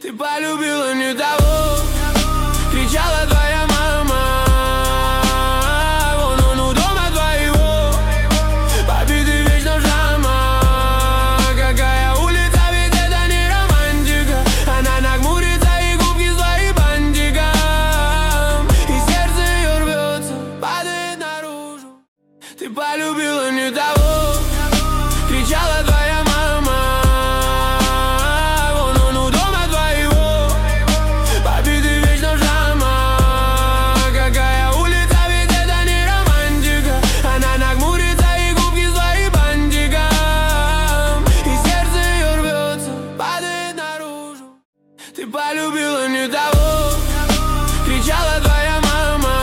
Ты полюбила не того, кричала твоя мама. Вон он у дома твоего, побитый вечно жама. Какая улица, ведь это не романтика. Она нахмурится и губки свои бантиком, и сердце ее рвется, падает наружу. Ты полюбила не того, кричала твоя мама. Вон он у дома твоего, побитый вечно жама. Какая улица, ведь это не романтика. Она нахмурится и губки свои бантиком, и сердце ее рвется, падает наружу. Ты полюбила не того, кричала твоя мама.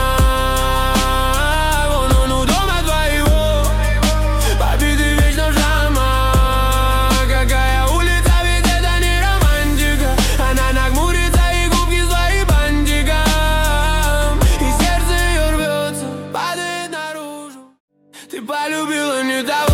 Вон он у дома твоего, побитый вечно жама. Какая улица, ведь это не романтика. Она нахмурится и губки свои бантиком, и сердце ее рвется, падает наружу. Ты полюбила не того.